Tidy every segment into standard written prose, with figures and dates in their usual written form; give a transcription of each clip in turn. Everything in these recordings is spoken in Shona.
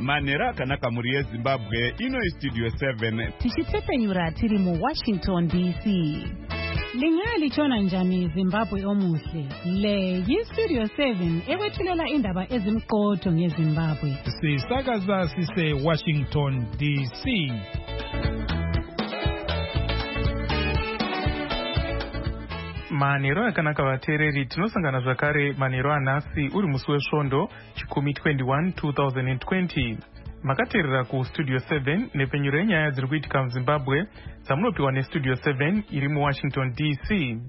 manera akanaka muri yeZimbabwe. Ino Studio 7 tichitsepenyura tiri mu Washington DC. Lingalitshona njani Zimbabwe omuhle? Le yiStudio 7 ekwethulela indaba ezimqotho ngeZimbabwe. Sisakaza sise Washington DC. Manero akanaka vateereri, tinosangana zvakare manero anhasi uri musi wesvondo chikumi 21 2020. Makateerera kuStudio 7 nepenyuro yenyaya dziri kuitika muZimbabwe dzamunopiwa neStudio 7 iri muWashington DC.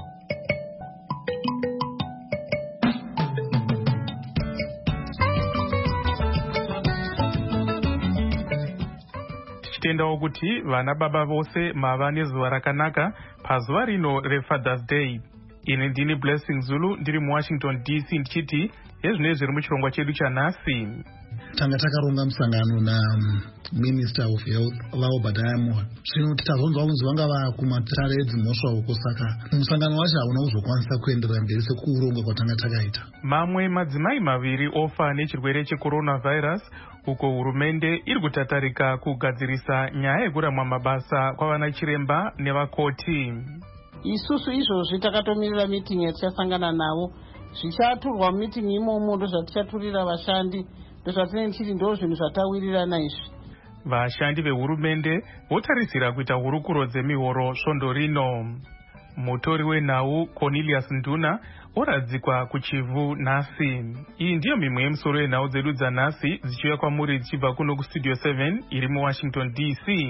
Tichitendawo kuti vana baba vose mava nezuva rakanaka pazuva rino reFathers Day. Ini ndini Blessing Zulu ndiri muWashington DC ndichiti ezvinezvi zviri muchirongwa chedu chanhasi. Tanga takaronga musangano na Minister of Health Laobhadaya Moyo. Zvino titazonzwa kunzi vanga vakumatare edzimhosva uko, saka musangano wacho hauna kuzokwanisa kuenderera mberi sekuronga kwatanga takaita. Mamwe madzimai maviri ofa nechirwere checoronavirus uko hurumende iri kutatarika kugadzirisa nyaya yekuramwa mabasa kwavana chiremba nevakoti. Isusu izvozvi takatomirira meeting yatichasangana navo. Zvichaturwa meeting imomo ndozvatichaturira vashandi, ndozvatinenge tichiti ndozvinhu zvatawirirana izvi. Vashandi vehurumende votarisira kuita hurukuro dzemihoro svondo rino. Mutori wenhau Cornelius Nduna oradzikwa kuchivhu nhasi. Iyi ndiyo mimwe yemusoro yenhau dzedu dzanhasi dzichiuya kwamuri dzichibva kuno kuStudio 7 iri muWashington DC.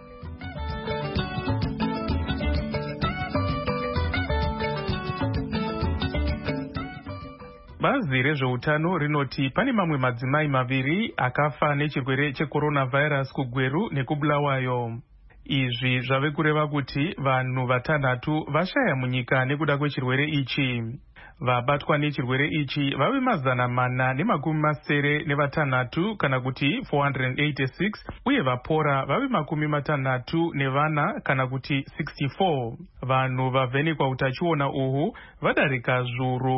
Bazi rezveutano rinoti pane mamwe madzimai maviri akafa nechirwere checoronavirus kuGweru nekuBulawayo. Izvi zvave kureva kuti vanhu vatanhatu vashaya munyika nekuda kwechirwere ichi. Vabatwa nechirwere ichi vave 436 kana kuti 486, uye vapora vave 64 kana kuti 64. Vanhu vavhenekwa utachiona uhu vadarika zviuru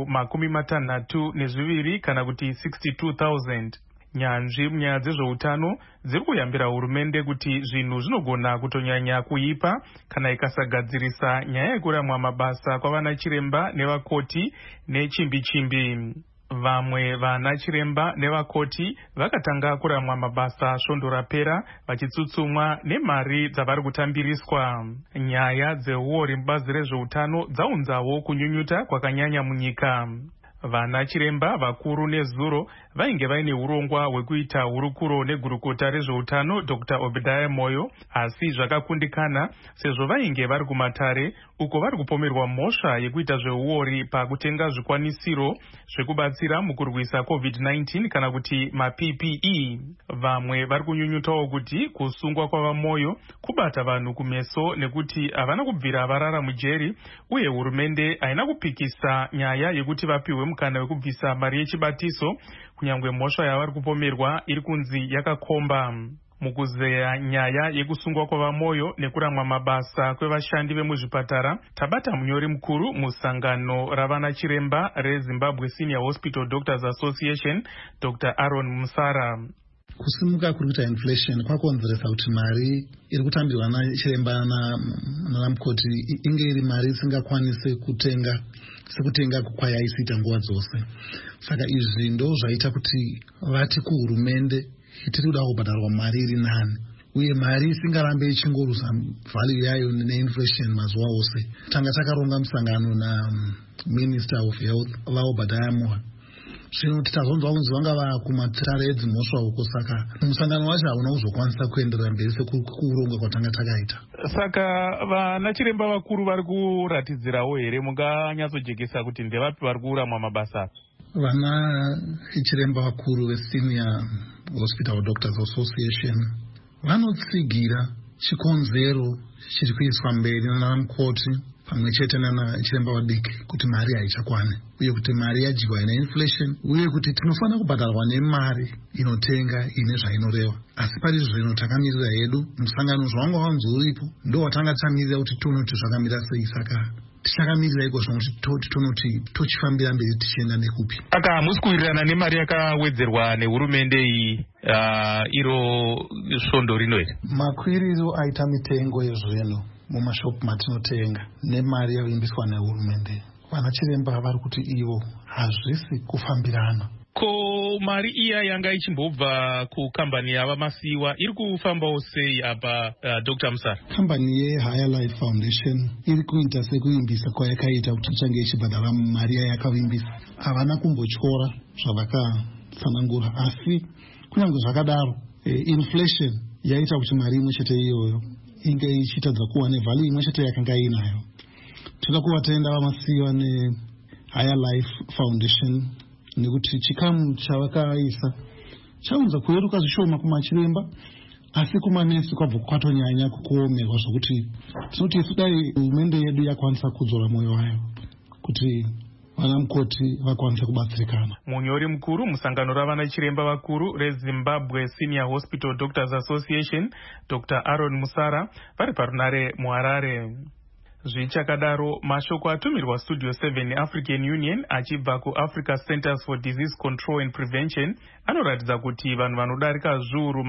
62 kana kuti 62,000. Nyanzvi munyaya dzezveutano dziri kuyambira hurumende kuti zvinhu zvinogona kutonyanya kuipa kana ikasagadzirisa nyaya yekuramwa mabasa kwavana chiremba nevakoti nechimbi-chimbi. Vamwe vana chiremba nevakoti vakatanga kuramwa mabasa svondo rapera vachitsutsumwa nemari dzavari kutambiriswa. Nyaya dzeuori mubazi rezveutano dzaunzawo kunyunyuta kwakanyanya munyika. Vana chiremba vakuru nezuro vainge vaine urongwa hwekuita hurukuro negurukota rezveutano Dr. Obadiah Moyo, asi zvakakundikana sezvo vainge vari kumatare uko vari kupomerwa mhosva yekuita zveuori pakutenga zvikwanisiro zvekubatsira mukurwisa COVID-19 kana kuti maPPE. Vamwe vari kunyunyutawo kuti kusungwa kwavaMoyo kubata vanhu kumeso nekuti havana kubvira varara mujeri, uye hurumende haina kupikisa nyaya yekuti vapiwe mukana wekubvisa mari yechibatiso kunyangwe mhosva yavari kupomerwa iri kunzi yakakomba. Mukuzeya nyaya yekusungwa kwavaMoyo nekuramwa mabasa kwevashandi vemuzvipatara, tabata munyori mukuru musangano ravana chiremba reZimbabwe Senior Hospital Doctors Association, Dr. Aaron Musara. Kusimuka kuri kuita inflation kwakonzeresa kuti mari iri kutambirwa nachiremba nanamukoti inge iri mari isingakwanise sekutenga kwayaisiita nguva dzose. Saka izvi ndo zvaita kuti vati kuhurumende tiri kuda kubhadharwa mari iri nani, uye mari isingarambe ichingorusa value yayo neinflation mazuva ose. Tanga takaronga musangano na Minister of Health Laobhadaya Moyo. Zvino titazonzwa kunzi vanga vakumatare edzimhosva uko, saka musangano wacho hauna kuzokwanisa kuenderera mberi sekuronga kwatanga takaita. Saka vana chiremba vakuru vari kuratidzirawo here, munganyatsojekesa kuti ndevapi vari kuramwa mabasa? Vana chiremba vakuru veSenior Hospital Doctors Association vanotsigira chikonzero chiri kuiswa mberi nanamukoti pamwe chete nanachiremba vadiki kuti mari haichakwani, uye kuti mari yadyiwa neinflation, uye kuti tinofanira kubhadharwa nemari inotenga ine zvainoreva. Asi pari zvino takamirira hedu musangano zvawanga wanzi uripo ndo watanga tamirira kuti tione kuti zvakamira sei. Saka tichakamirira ikozvo kuti tonoti tochifambira mberi tichienda nekupi. Aka musi kuwirirana nemari yakawedzerwa nehurumende iyi iro svondo rino here? Makwiriro aita mitengo yezvinhu mumashopu matinotenga nemari yavimbiswa nehurumende, vana chiremba vari kuti ivo hazvisi kufambirana. Ko mari iya yanga ichimbobva kukambani yava masiwa iri kufambawo sei apa Dr. Musara? Kambani yeHigher Life Foundation iri kuita sekuimbisa kwayakaita kuti ichange ichibhadhara mari yayakavimbisa. Havana kumbotyora zvavakasanangura, asi kunyange zvakadaro inflation yaita kuti mari imwe chete iyoyo inge ichitadza kuva nevhali imwe chete yakanga inayo. Toda kuvatenda vamasiwa neHigher Life Foundation nekuti chikamu chavakaisa chaunza kuyeruka zvishoma kumachiremba, asi kumanesi kwabva kwatonyanya kuomerwa zvokuti tinoti isu dai hurumende yedu yakwanisa kudzora mwoyo wayo kuti vana mukoti vakwanisa kubatsirikana. Munyori mukuru musangano ravana chiremba vakuru reZimbabwe Senior Hospital Doctors Association Dr. Aaron Musara vari parunare muHarare. Zvichakadaro, mashoko atumirwa Studio 7 African Union achibva kuAfrica Centers for Disease Control and Prevention anoratidza kuti vanhu vanodarika zviuru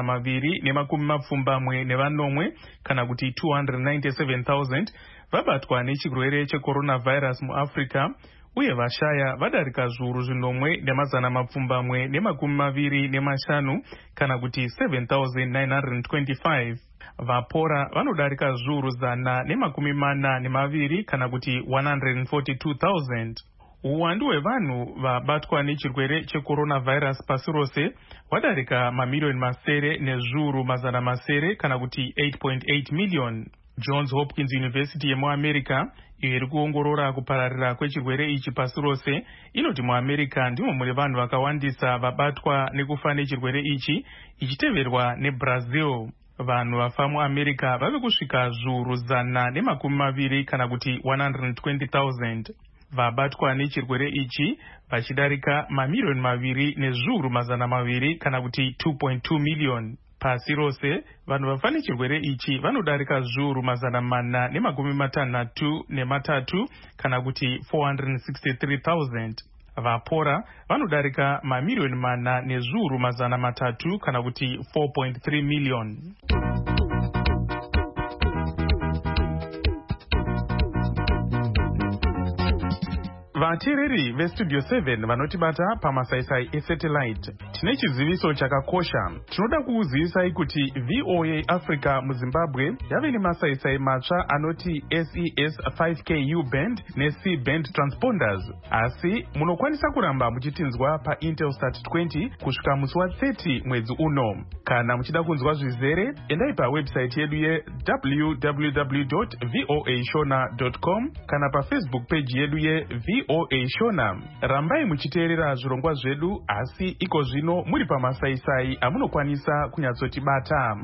240 kana kuti 297,000 vabatwa nechirwere checoronavirus muAfrica, uye vashaya vadarika zviuru 1,225 kana kuti 7,925. Vapora vanodarika zviuru 142 kana kuti 142,000. Uwandu hwevanhu vabatwa nechirwere checoronavirus pasi rose hwadarika mamiliyoni masere nezviuru 700 kana kuti 8.8 million. Johns Hopkins University yemuAmerica iyo iri kuongorora kupararira kwechirwere ichi pasi rose inoti muAmerica ndimo mune vanhu vakawandisa vabatwa nekufa nechirwere ichi, ichiteverwa neBrazil. Vanhu vafa muAmerica vave kusvika zviuru 120 kana kuti 120,000. Vabatwa nechirwere ichi vachidarika mamiliyoni 2 nezviuru 200 kana kuti 2.2 million. Pasi rose vanhu vafa nechirwere ichi vanodarika zviuru 463 kana kuti 463,000. Vapora vanodarika mamiliyoni 4 nezviuru 300 kana kuti 4.3 million. Vateereri veStudio 7 vanotibata pamasaisai esatellite, tine chiziviso chakakosha. Tinoda kukuzivisai kuti VOA Africa muZimbabwe yave nemasaisai matsva anoti SES 5K U-band neC band transponders, asi munokwanisa kuramba muchitinzwa paIntelsat 20 kusvika musi wa30 mwedzi uno. Kana muchida kunzwa zvizere, endai pawebsite yedu www.voashona.com kana paFacebook page yedu VOA Shona. Rambai muchiteerera zvirongwa zvedu, asi iko zvino muri pamasaisai amunokwanisa kunyatsotibata.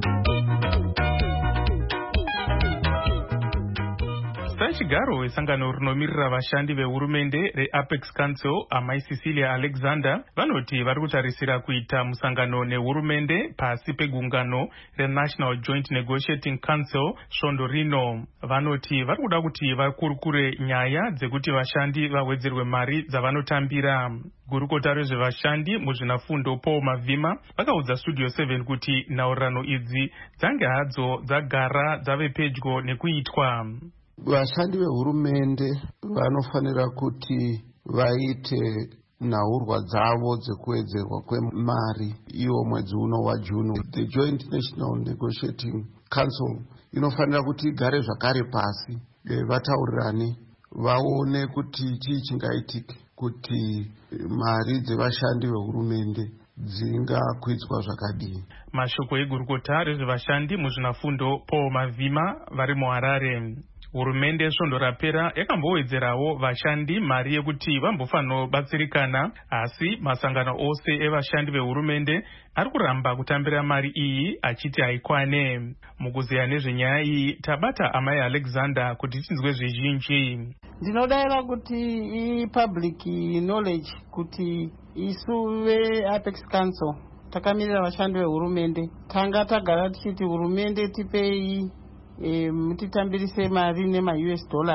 Sachigaro wesangano rinomirira vashandi vehurumende reApex Council amai Cecilia Alexander vanoti vari kutarisira kuita musangano nehurumende pasi pegungano reNational Joint Negotiating Council svondo rino. Vanoti vari kuda kuti vakurukure nyaya dzekuti vashandi vawedzerwe mari dzavanotambira. Gurukota rezvevashandi muzvinafundo Paul Mavhima vakaudza Studio 7 kuti nhaurirano idzi dzange hadzo dzagara dzave pedyo nekuitwa. Vashandi vehurumende vanofanira kuti vaite nhaurwa dzavo dzekuwedzerwa kwemari iwo mwedzi uno waJuni. The Joint National Negotiating Council inofanira kuti igare zvakare pasi, vataurirane, vaone kuti chii chingaitike kuti mari dzevashandi vehurumende dzingakwidzwa zvakadini. Mashoko egurukota rezvevashandi muzvinafundo Paul Mavhima vari muHarare. Hurumende svondo rapera yakambowedzerawo vashandi mari yekuti vambofanobatsirikana, asi masangano ose evashandi vehurumende ari kuramba kutambira mari iyi achiti haikwane. Mukuzeya nezvenyaya iyi tabata amai Alexander kuti tinzwe zvizhinji. Ndinodaira kuti public knowledge kuti isu veApex Council takamirira vashandi vehurumende tanga tagara tichiti hurumende tipei mutitambirise mari nemaUS dollars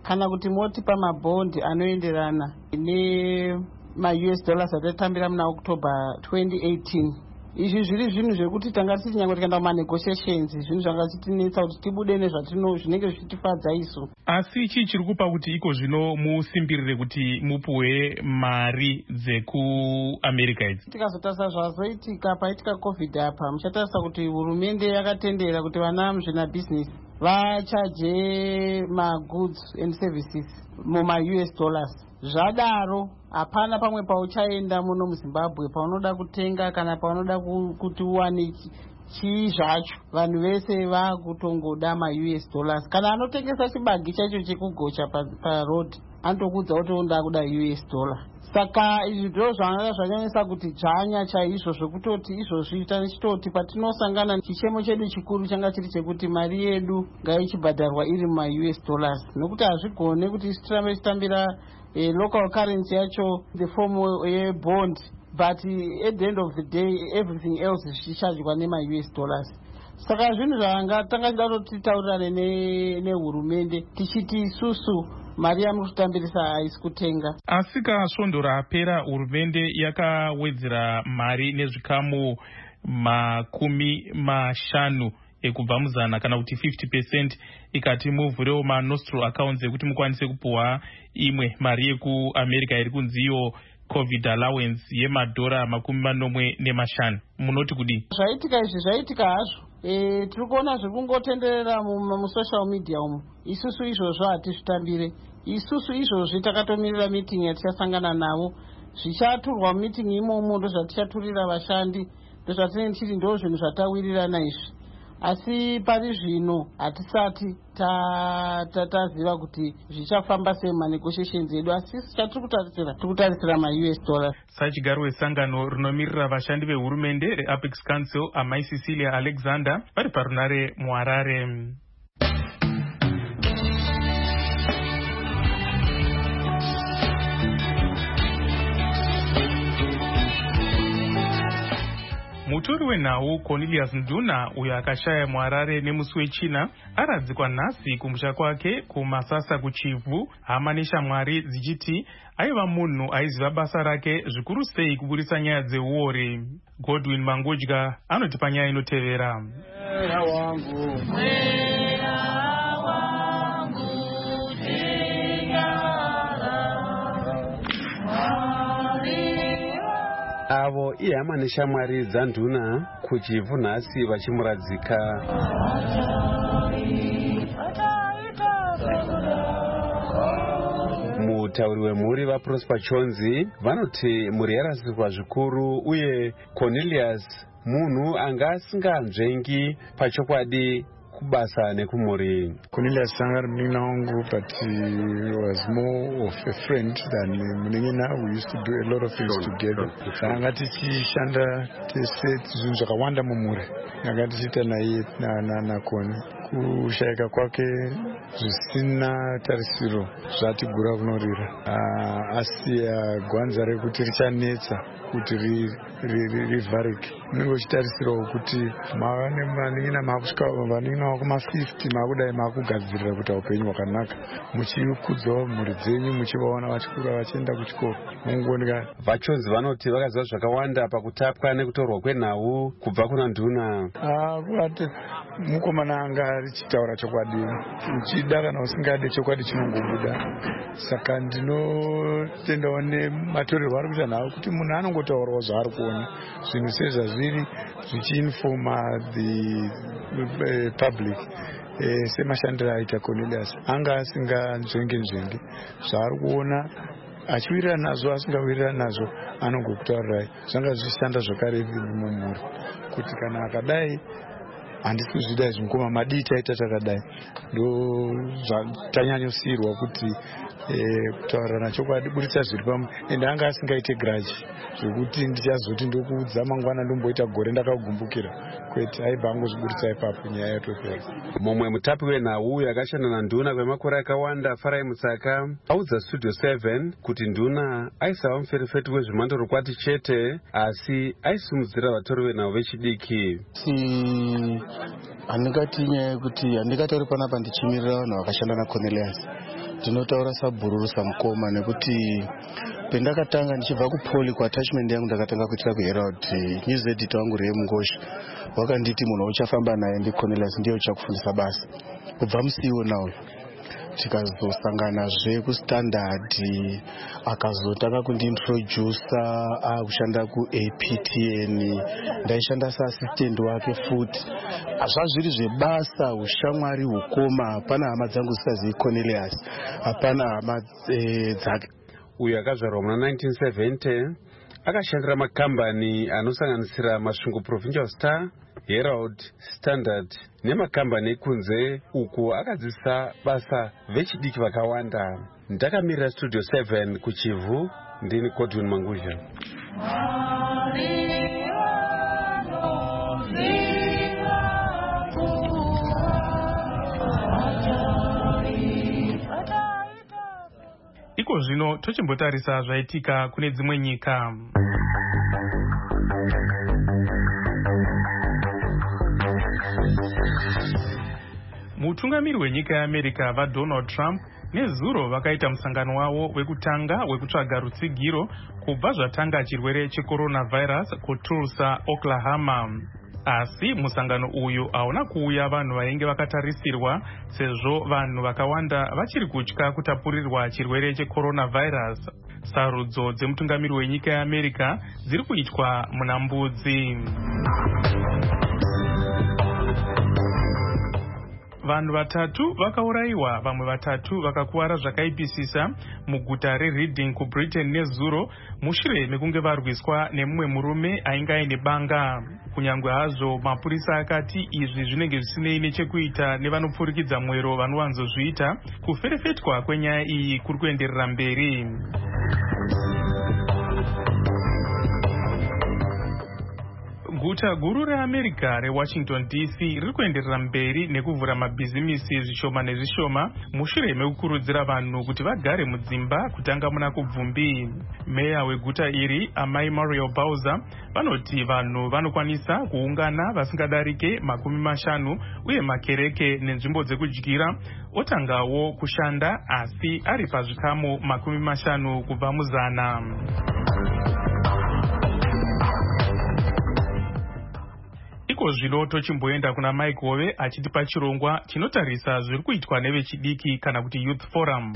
kana kuti motipa mabhondi anoenderana nema-US dollars atatambira muna October 2018. Izvi zviri zvinhu zvekuti tanga titi nyange tikaenda kumanegotiations zvinhu zvanga chitinetsa kuti tibude zvinenge zvichitifadza isu. Asi chii chiri kupa kuti iko zvino musimbirire kuti mupuwe mari dzekuAmerica idzi? Tikazotarisa zvazoitika paitika COVID apa, muchatarisa kuti hurumende yakatendera kuti vana muzvina-business vachaje ma-goods and services muma-US dollars. Zvadaro hapana pamwe pauchaenda muno muZimbabwe paunoda kutenga kana paunoda kuti uwane chii zvacho, vanhu vese vakutongoda ma-US dollars. Kana anotengesa chibagi chacho chekugocha paroad anotokudza kuti ndoda kuda US dollar. Saka izvi ndizvo zvanga zvanyanyisa kuti dzvanya chaizvo zvekutoti izvozvi tichitoti patinosangana chichemo chedu chikuru changa chiri chekuti mari yedu ngaichibhadharwa iri ma-US dollars, nokuti hazvigone kuti tirambe tichitambira local currency yacho the form ye-bond, but at the end of the day everything else zvichicharjwa nema-US dollars. Saka zvinhu zvanga tanga tida kuti titaurirane nehurumende tichiti isusu mari yamutotambirisa haisi kutenga. Asi kasvondo rapera hurumende yakawedzera mari nezvikamu 50 ekubva muzana kana kuti 50% ikati muvhurewo ma-nostro accounts ekuti mukwanise kupuhwa imwe mari yekuAmerica iri kunziyo COVID allowance yemadhora 45. Munoti kudii? Zvaitika izvi zvaitika hazvo. Tiri kuona zviri kungotenderera musocial media umu. Isusu izvozvo hatizvitambire. Isusu izvozvi takatomirira meeting yatichasangana navo. Zvichaturwa meeting imomo ndozvatichaturira vashandi, ndozvatinenge tichiti ndo zvinhu zvatawirirana izvi. Asi pari zvino hatisati taziva kuti zvichafamba sei manegotiations edu, asi chatiri kutarisira ma-US dollars. Sachigaro wesangano rinomirira vashandi vehurumende reApex Council Amai Cecilia Alexander vari parunare muHarare. Mutori wenhau Cornelius Nduna, uyo akashaya muHarare nemusi wechina, aradzikwa nhasi kumusha kwake kumasasa kuchivhu, hama neshamwari dzichiti aiva munhu aiziva basa rake zvikuru sei kuburisa nyaya dzeuore. Godwin Mangodya anotipa nyaya inotevera. Avo ihama neshamwari dzanduna kuchivhu nhasi vachimuradzika. Mutauri wemhuri vaProsper Chonzi vanoti mhuri yarasirwa zvikuru uye Cornelius munhu anga asinganzvengi pachokwadi kubasa nekumhuri. Cornelius anga ari munin'ina wangu, but he was more of a friend than munin'ina. We used to do a lot of things together. Anga tichishanda tese zvinhu zvakawanda mumhuri. Anga tichiita naye nakoni. Kushayika kwake zvisina tarisiro zvatigura kunorira. Asiya gwanza rekuti richanetsa kuti rivharike. Unenge uchitarisirawo kuti manin'ina makusvika vanin'ina vakuma-50 makudai makugadzirira kuti upenyu hwakanaka, muchikudzawo mhuri dzenyu, muchivaona vachikura vachienda kuchikoro. Mungonika Vachonzi vanoti vakaziva zvakawanda pakutapwa nekutorwa kwenhau kubva kuna nduna. Kuvati mukomana anga richitaura chokwadi, uchida kana usingade chokwadi chinongobuda. Saka ndinotendawo nematorerwo ari kuita nhau kuti munhu anongotaurawo zvaari kuona, zvinhu sezvazviri zvichiinfoma the public. Semashandiro aita Cornelius anga asinganzvenge zvaari kuona achiwirirana nazvo, asingawirirana nazvo anongokutaurirai. Zvanga zvichishanda zvakare mumhuri kuti kana akadai handisi kuzvida izvi mukoma madii taita takadai, ndo tanyanyosiyirwa kuti kutaurirana chokwadi buritsa zviri pamwe. Ende anga asingaite grudge zvekuti ndichazoti ndokuudza mangwana ndomboita gore ndakagumbukira, kwete aibva angozviburitsa ipapo nyaya yatopera. Mumwe mutapi wenhau yakashanda nanduna kwemakore akawanda, Farai Mutsaka, audza Studio 7 kuti nduna aisava muferefeti wezvemandorokwati chete, asi aisimudzira vatori venhau vechidiki. Handingati nyaya yekuti handingatauri panapa ndichimirira vanhu vakashanda naCornelius. Ndinotaura sabhururu samukoma nekuti pendakatanga ndichibva kupoli kuattachment yangu ndakatanga kuitira kuherald news editor wangu Ray Mungosha wakanditi munhu uchafamba naye ndiCornelius ndiye uchakufundisa basa. Kubva musi iwona uyu tikazosangana kustandard akazotanga kundiintroducer akushanda kuAPTN ndaishanda seassistant wake futi. Zvazviri zvebasa ushamwari hukoma hapana hama dzangu zisazii Cornelius hapana hama dzake. Uyu akazvarwa muna 1970 akashandira makambani anosanganisira Masvingo Provincial Star, Herald, Standard nemakambani ekunze uko akadzisa basa vechidiki vakawanda. Ndakamirira Studio 7 kuchivhu, ndini Godwin Manguzha. Iko zvino tochimbotarisa zvaitika kune dzimwe nyika. Mutungamiri wenyika yeAmerica vaDonald Trump nezuro vakaita musangano wavo wekutanga wekutsvaga rutsigiro kubva zvatanga chirwere checoronavirus kuTulsa, Oklahoma. Asi musangano uyu hauna kuuya vanhu vainge vakatarisirwa sezvo vanhu vakawanda vachiri kutya kutapurirwa chirwere checoronavirus. Sarudzo dzemutungamiri wenyika yeAmerica dziri kuitwa muna mbudzi. Vanhu vatatu vakaurayiwa, vamwe vatatu vakakuwara zvakaipisisa muguta reReading kuBritain nezuro mushure mekunge varwiswa nemumwe murume ainge aine banga. Kunyangwe hazvo mapurisa akati izvi zvinenge zvisinei nechekuita nevanopfurikidza mwero vanowanzozviita, kuferefetwa kwenyaya iyi kuri kuenderera mberi. Guta guru reAmerica reWashington DC riri kuenderera mberi nekuvhura mabhizimisi zvishoma nezvishoma mushure mekukurudzira vanhu kuti vagare mudzimba kutanga muna kubvumbi. Meya weguta iri Amai Muriel Bowser vanoti vanhu vanokwanisa kuungana vasingadarike 50 uye makereke nenzvimbo dzekudyira otangawo kushanda asi ari pazvikamu 50 kubva muzana. Iko zvino tochimboenda kuna Mike Hove achitipa chirongwa chinotarisa zviri kuitwa nevechidiki kana kuti Youth Forum.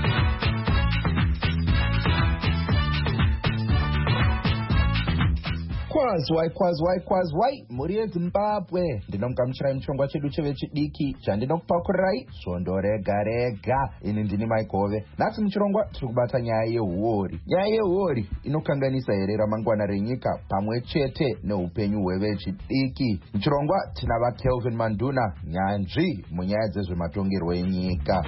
Kwazwai muri yeZimbabwe ndinomugamuchirai muchirongwa chedu chevechidiki chandinokupakurirai svondo rega rega. Ini ndini Mike Hove. Nhasi muchirongwa tiri kubata nyaya yehuori. Nyaya yehuori inokanganisa here ramangwana renyika pamwe chete neupenyu hwevechidiki. Muchirongwa tina vaKelvin Manduna, nyanzvi munyaya dzezvematongerwo enyika.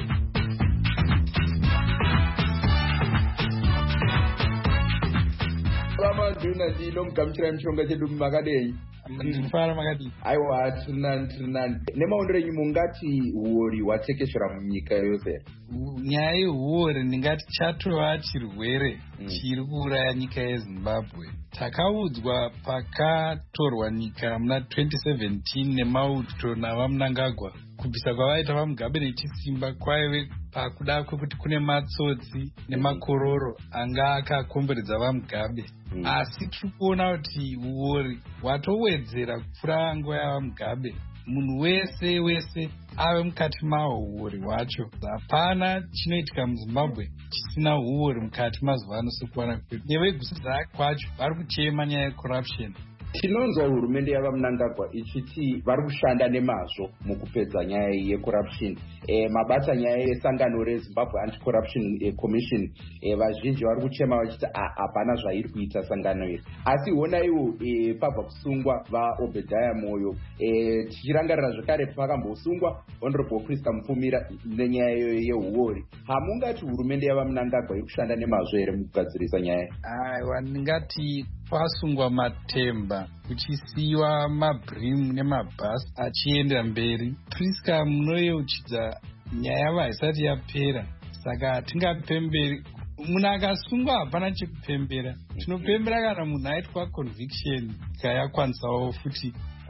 Manduna ndinomugamuchirai muchirongwa chedu makadei. Ndinofara makadii. Aiwa tirinani. Nemaondero enyu mungati huori hwatekeshera munyika yose. Nyaya yehuori ndingati chatova chirwere chiri kuuraya nyika yeZimbabwe. Takaudzwa pakatorwa nyika muna 2017 nemauto navaMnangagwa kubvisa kwavaita vaMugabe nechisimba kwaive pakuda kwekuti kune matsotsi nemakororo anga akakomberedza vaMugabe. Asi tiri kuona kuti huori hwatowedzera kupfuura nguva yavaMugabe. Munhu wese ave mukati maho huori hwacho. Hapana chinoitika muZimbabwe chisina huori mukati mazuva ano sekuwana kwedu. Neveguzira kwacho vari kuchema nyaya yecorruption. Tinonzwa hurumende yavaMnangagwa ichiti vari kushanda nemazvo mukupedza nyaya yecorruption. Mabata nyaya yesangano reZimbabwe Anti-Corruption Commission, vazhinji vari kuchema vachiti hapana zvairi kuita sangano iri. Asi honaiwo pabva kusungwa vaObedhaya Moyo, tichirangarira zvakare pakambosungwa Honorable Priska Mupfumira nenyaya yehuori. Hamungati hurumende yavaMnangagwa iri kushanda nemazvo here mukugadzirisa nyaya? Aiwa, ndingati pasungwa matemba kuchisiwa mabhirimu nemabhasi achienda mberi. Priska munoyeuchidza nyaya haisati yapera, saka hatingapemberi. Munhu akasungwa hapana chekupembera. Tinopembera kana munhu aitwa conviction kayakwanisawo futi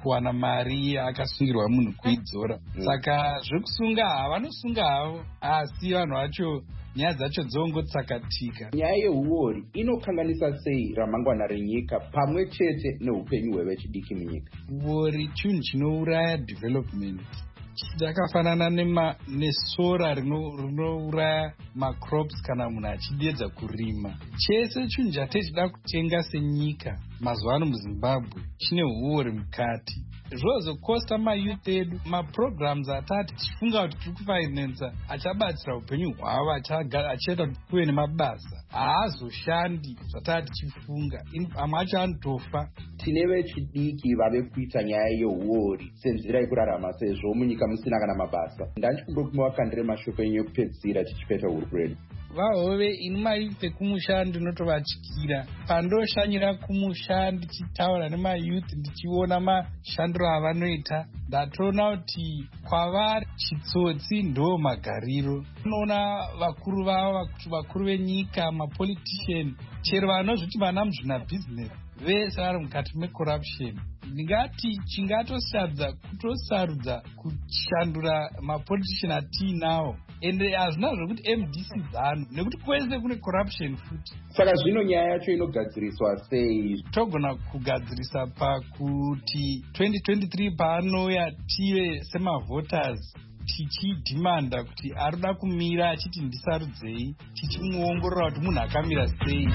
kuwana mari akasungirwa munhu kuidzora. Saka zvekusunga havanosunga havo, asi vanhu vacho nyaya dzacho dzongotsakatika. Nyaya yehuori inokanganisa sei ramangwana renyika pamwe chete neupenyu hwevechidiki munyika? Huori chinhu chinouraya development. Chakafanana nesora rinouraya macrops kana munhu achiedza kurima. Chese chinhu chatechida kutenga senyika mazuva ano muZimbabwe chine huori mukati. Zvozokosta mayouth edu maprograms atati tichifunga kuti tiri kufinansa achabatsira upenyu hwavo achiita kuti kuve nemabasa haazoshandi zvatati tichifunga, amwe acho anotofa. Tine vechidiki vave kuita nyaya yehuori senzira yekurarama sezvo munyika musina kana mabasa. Ndandichikumbira kuti muvakandire mashoko enyu ekupedzisira tichipeta hurukuru. Vahove ini mayouth ekumusha ndinotovatyira. Pandoshanyira kumusha ndichitaura nemayouth ndichiona mashandiro avanoita, ndatoona kuti kwavari chitsotsi ndo magariro. Unoona vakuru vavo, vakuru venyika, mapolitician, chero vanozviti vana muzvinabhizinesi vese vari mukati mecorruption. Ndingati kutosarudza kushandura mapolitician atiinawo, ende hazvina zvokuti MDC dzano nekuti kwese kune corruption futi. Saka zvino nyaya yacho inogadziriswa sei? Togona kugadzirisa pakuti 2023 paanouya tive semavoters tichidhimanda kuti arikuda kumira achiti ndisarudzei, tichimuongorora kuti munhu akamira sei.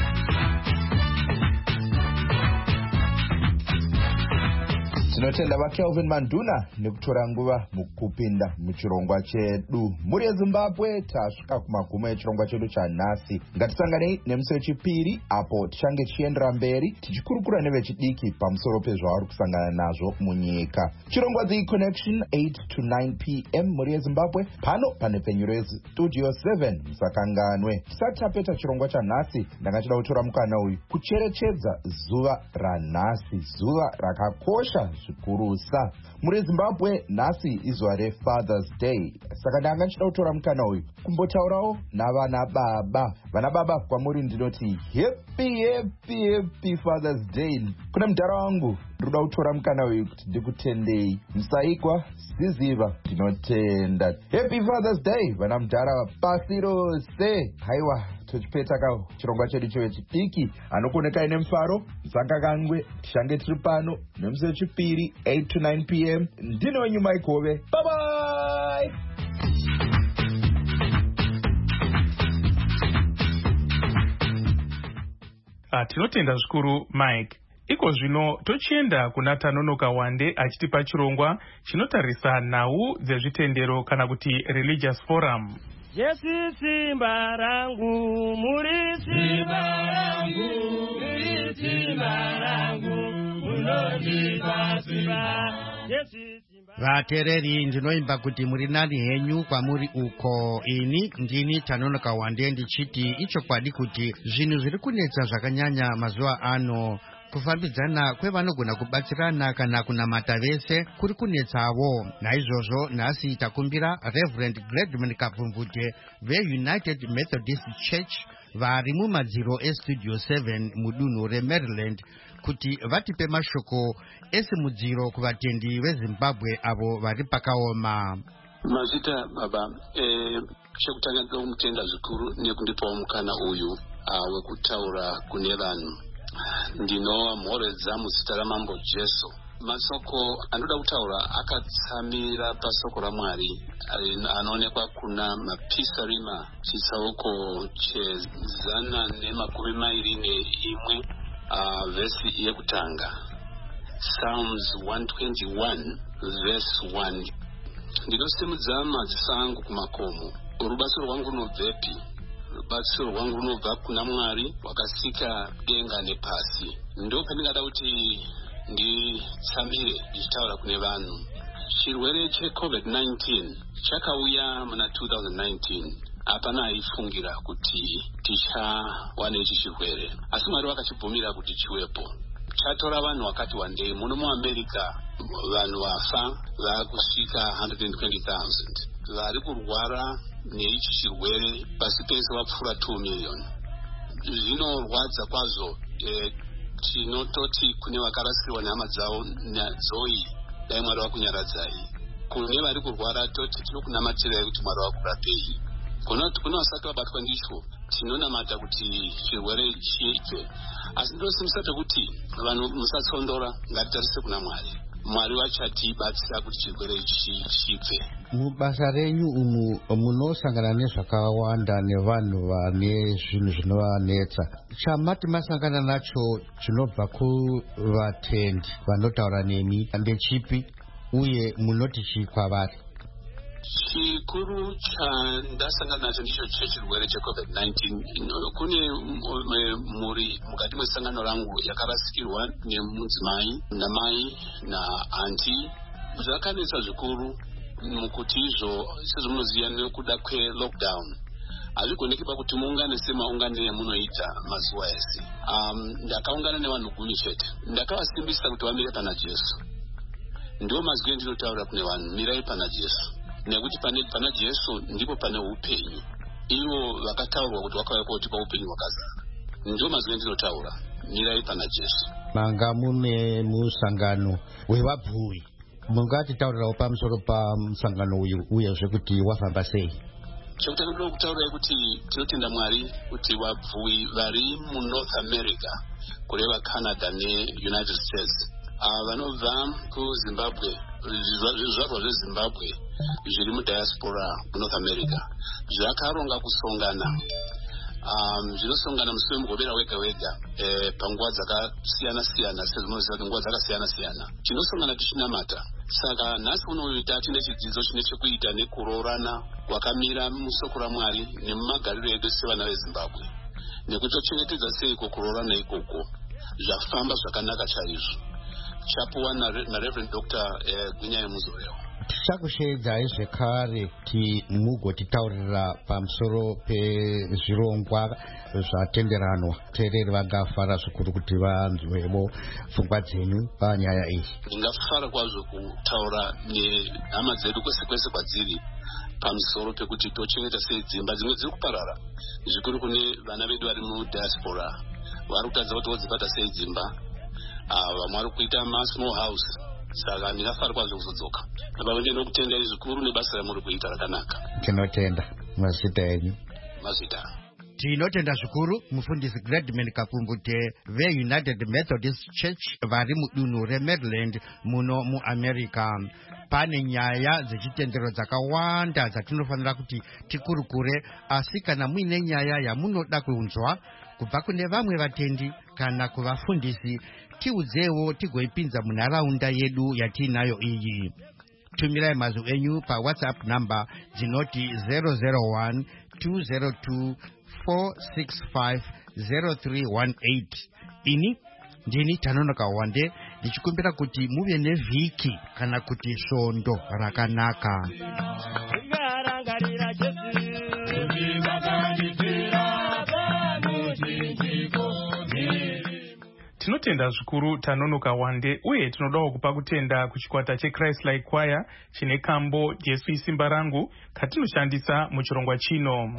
Tinotenda vaKelvin Manduna nekutora nguva mukupinda muchirongwa chedu. Muri yeZimbabwe tasvika kumagumo echirongwa chedu chanhasi. Ngatisanganei nemusi wechipiri apo tichange tichiendera mberi tichikurukura nevechidiki pamusoro pezvavari kusangana nazvo munyika. Chirongwa The Connection 8 to 9 p.m. muri yeZimbabwe, pano pane penyu reStudio 7. Musakanganwe. Tisati tapeta chirongwa chanhasi, ndanga chida kutora mukana uyu kucherechedza zuva ranhasi, zuva rakakosha zvikurusa. Muri Zimbabwe nhasi izuva reFathers Day. Saka ndanga nchida kutora mukana uyu kumbotaurawo navana baba. Vana baba kwamuri ndinoti happy Father's Day. Kuna mudhara wangu ndoda kutora mukana uyu kuti ndikutendei. Musaikwa siziva ndinotenda. Happy Father's Day vana mudhara pasi rose. Haiwa tochipeta chirongwa chedu chechidiki anokuonekai nemufaro. Musakanganwe tichange tiri pano nemusi wechipiri 8 to 9 p.m. Ndine wenyu Maikove. Bye bye. Tinotenda zvikuru Mike. Iko zvino tochienda kuna Tanonoka Wande achitipa chirongwa chinotarisa nhau dzezvitendero kana kuti religious forum. Jesu simba rangu, muri simba rangu, muri simba rangu, munondipa simba. Vatereri ndinoimba kuti muri nani henyu kwamuri uko. Ini ndini Tanonoka Wande ndichiti ichokwadi kuti zvinhu zviri kunetsa zvakanyanya mazuva ano. Kufambidzana kwevanogona kubatsirana kana kunamata vese kuri kunetsawo. Naizvozvo nhasi takumbira Reverend Gredman Kapumvute veUnited Methodist Church vari mumadziro eStudio 7 mudunhu reMaryland kuti vatipe mashoko esimudziro kuvatendi veZimbabwe avo vari pakaoma. Mazita baba, chekutanga ndomutenda zvikuru nekundipawo mukana uyu wekutaura kune vanhu. Ndinowa mhore dzamuzita ramambo Jesu. Masoko anoda kutaura akatsamira pasoko raMwari anoonekwa kuna mapisarima chitsauko che121 vhesi yekutanga. Psalms 121 verse 1. Ndinosimudza madziso angu kumakomo. Rubatsiro rwangu runobvepi? Rubatsiro rwangu runobva kuna Mwari wakasika denga nepasi. Ndo pandingada kuti nditsamire ndichitaura kune vanhu. Chirwere cheCovid-19 chakauya muna 2019. Hapana aifungira kuti tichawana ichi chirwere, asi Mwari wakachibvumira kuti chiwepo. Chatora vanhu wakati wandei. Muno muAmerica vanhu vafa vakusvika 120,000. Vari kurwara neichi chirwere pasi pese vapfuura 2 million. Zvinorwadza kwazvo. Tinototi kune vakarasirwa nehama dzavo nadzoi dai Mwari wakunyaradzai. Kune vari kurwara toti tinokunamatirai kuti Mwari wakurapei. Kuna vasati vabatwa ndicho tinonamata kuti chirwere chiite. Asi ndosimusata kuti vanhu musatsondora, ngatitarise kuna Mwari. Mwari wachatibatsira kuti chirwere ichi chibve. Mubasa renyu umu munosangana nezvakawanda nevanhu vane zvinhu zvinovanetsa. Chamati masangana nacho chinobva kuvatendi vanotaura nemi ndechipi uye munoti chii kwavari? Chikuru chandasangana nacho ndicho chechirwere cheCovid-19. Kune muri mukati mesangano rangu yakarasikirwa nemudzimai namai naanti. Zvakanetsa zvikuru mukuti izvo sezvomunoziva nekuda kwelockdown hazvigoneki pakuti muungane semaungano emunoita mazuva ese. Ndakaungana nevanhu 10 chete. Ndakavasimbisa kuti vamire pana Jesu. Ndiwo mazwi endinotaura kune vanhu, mirai pana Jesu. Nekuti pana Jesu ndipo pane upenyu. Ivo vakataurwa kuti vakauya kotipa upenyu hwakazara. Ndiwo mazwi endinotaura, mirai pana Jesu. Manga mune musangano wevabvuyi. Mungatitaurirawo pamusoro pamusangano uyu uyezve kuti wafamba sei? Chekutanga ndoda kutaura kuti tinotenda Mwari kuti vabvuyi vari muNorth America, kureva Canada neUnited States, vanobva kuZimbabwe, zvizvarwa zveZimbabwe zviri mudiaspora muNorth America zvakaronga kusongana. Zvinosongana musi wemugobera wega wega panguva dzakasiyana-siyana, sezvinoziva kuti nguva dzakasiyana-siyana tinosongana tichinamata. Saka nhasi unoita tine chidzidzo chine chekuita nekuroorana kwakamira musoko raMwari nemumagariro edu sevana veZimbabwe, nekuti tochengetedza seiko kuroorana ikoko zvafamba zvakanaka chaizvo. Chapuwa naReverend Dr. Gwinyai Muzorero. Tichakusheedzai zvekare kuti mugotitaurira pamusoro pezvirongwa zvatenderanwa. Teereri vangafara zvikuru kuti vanzwewo pfungwa dzenyu panyaya iyi. Ndingafara kwazvo kutaura nehama dzedu kwese kwese kwadziri pamusoro pekuti tochengeta sei dzimba dzimwe dziri kuparara, zvikuru kune vana vedu vari mudiaspora vari kutadza kuti vodzibata sei dzimba. Vamwe vari kuita masmall house. Saka ndingafara kwazvo kuzodzoka. Baba ndinokutendai zvikuru nebasa ramuri kuita rakanaka. Tinotenda. Mazita enyu? Mazita. Tinotenda zvikuru mufundisi Gladman Kapumbute veUnited Methodist Church vari mudunhu reMaryland muno muAmerica. Pane nyaya dzechitendero dzakawanda dzatinofanira kuti tikurukure, asi kana muine nyaya yamunoda kunzwa kubva kune vamwe vatendi kana kuvafundisi, tiudzewo tigoipinza munharaunda yedu yatinayo iyi. Tumirai mazwi enyu paWhatsApp number dzinoti 001 202 465 0318. Ini ndini Tanonoka Wande ndichikumbira kuti muve nevhiki kana kuti svondo rakanaka. Tinotenda zvikuru Tanonoka Wande, uye tinodawo kupa kutenda kuchikwata cheChrist Like Choir chine kambo Jesu isimba rangu katinoshandisa muchirongwa chino.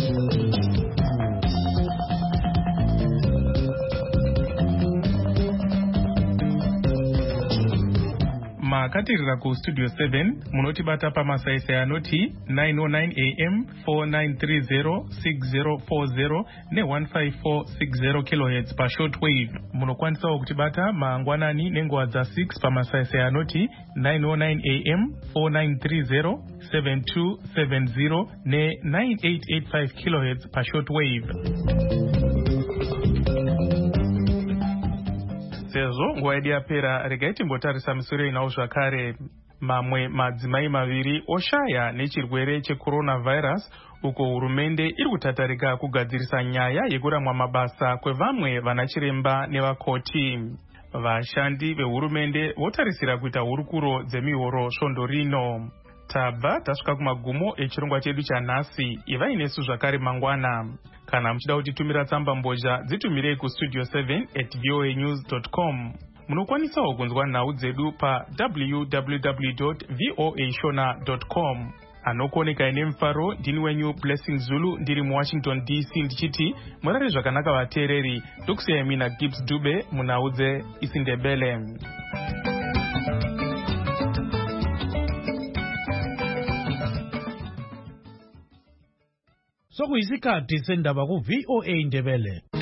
Makatirira kustudio 7 munotibata pamasaisai anoti 909 AM 4930 6040 ne15460 kHz pashortwave. Munokwanisawo kutibata mangwanani nenguva dza6 pamasaisai anoti 909 AM 4930 7270 ne9885 kHz pashortwave. Sezvo nguva yedu yapera, regai timbotarisa misoro inawo zvakare. Mamwe madzimai maviri oshaya nechirwere checoronavirus, uko hurumende iri kutatarika kugadzirisa nyaya yekuramwa mabasa kwevamwe vanachiremba nevakoti. Vashandi vehurumende votarisira kuita hurukuro dzemihoro svondo rino. Tabva tasvika kumagumo echirongwa chedu chanhasi. Ivai nesu zvakare mangwana. Kana muchida kutitumira tsamba mbozha, dzitumirei kustudio 7@voanews.com. Munokwanisawo kunzwa nhau dzedu pa www.voashona.com. Anokuoneka ine mufaro ndini wenyu Blessing Zulu, ndiri muWashington DC, ndichiti murare zvakanaka vateereri. Ndokusiyai mina Gibbs Dube munhau dzeIsindebele. sokuyisikhathi sendaba ku-VOA Ndebele.